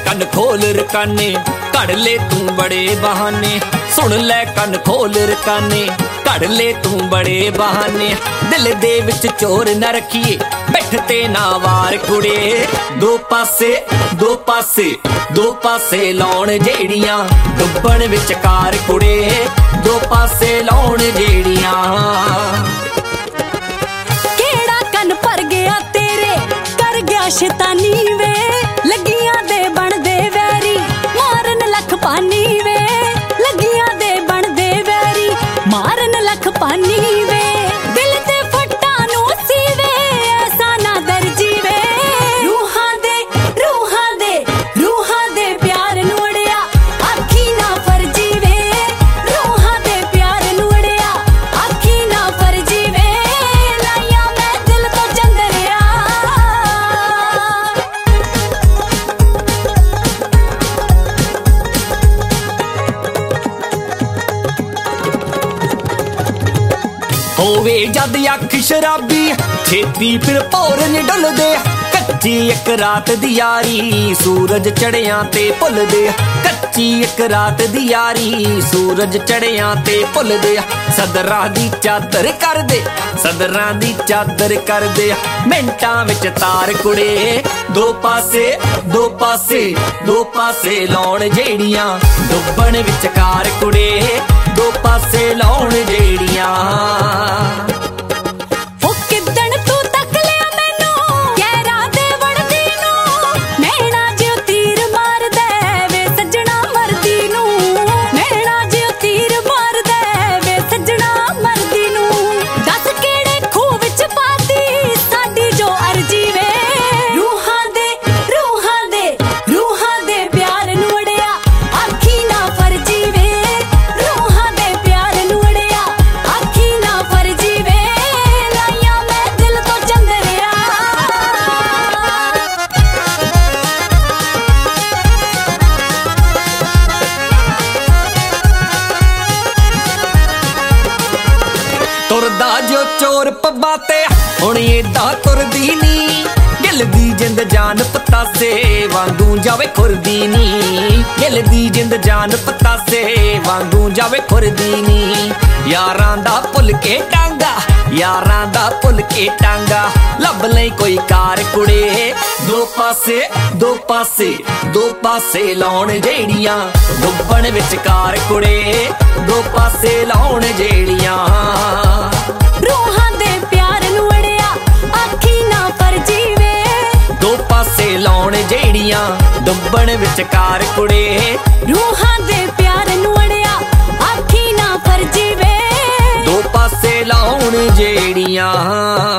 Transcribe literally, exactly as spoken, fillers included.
कन खोल रकाने कड़ ले तू बड़े बहाने। सुन लै कन खोल रकाने कड़ ले तू बड़े बहाने। दिल दे विच चोर न रखिए बैठते ना वार कुड़े। दो पासे दो पासे दो पासे लाउण जेड़ियां डुब्बण विचकार कुड़े। दो पासे लाउण जेड़ियां केड़ा कन भर गया तेरे कर गया शैतानी वे। लगियां दे बन दे वैरी मारन लख पानी वे। लगियां दे बन दे वैरी मारन लख पानी वे। दिल ते फट्टा नू सीवे ऐसा ना दर्जी वे। रूहां दे रूहां दे रूहां दे प्यार नू अड़िया आखी ना फर्जी वे। रूहां दे प्यार नू अड़िया आखी ना फर्जी वे। लाया मैं दिल तो चंदरिया। होवे जद अख शराबी छेती फिर भोर नी डुलदे। कच्ची एक रात दी यारी सूरज चढ़िया ते भुलदे। कच्ची एक रात दी यारी सूरज चढ़िया ते भुलदे। सदरां दी चादर कर दे सदरां दी चादर कर दे मिंटां विच तार कुड़े। दो पासे दो पासे दो पासे लाउण जेड़ियां डुब्बण विचकार कुड़े। दो पासे लाउण जेड़ियां ओ किदन तू तक लिया मैनू गहरा दे वड़दी नू। नैना जियो तीर मार दे वे सजना मरदी नू। नैना जियो तीर मार दे वे सजना मरदी नू। दस केड़े खूह विच पाती साडी जो अर्जी वे। रूहां दे रूहां दे रूहां दे प्यार नू अड़िया आखी ना फर्जी वे। रूहां दे प्यार नू अड़िया आखी ना फर्जी वे। लाया मैं दिल तो चंदरिया। तुरदा जो चोर पब्बा ते हुण एदा तुरदी नी। गिल दी जिंद जान पतासे वांगू जावे खुरदी नी। गिल दी जिंद जान पतासे वांगू जावे खुरदी नी। यारां दा भुल के टांगा यारां दा भुल के टांगा लभ लई कोई कार कुड़े। दो पासे दो पासे दो पासे लाउण जेड़ियां डुब्बण विचकार कुड़े। दो पासे लाउण जेड़ियां रूहां दे प्यार नू अड़िया आखी ना फर्जी वे। दो पासे लाउण जेड़ियां डुब्बण विचकार कुड़े। रूहां दे प्यार नू अड़िया आखी ना फर्जी वे। दो पासे लाउण जेड़ियां